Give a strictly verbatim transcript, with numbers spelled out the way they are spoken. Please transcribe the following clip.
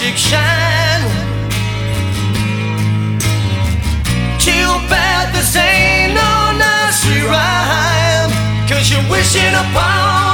magic shine. Too bad this ain't no nursery rhyme, 'cause you're wishing upon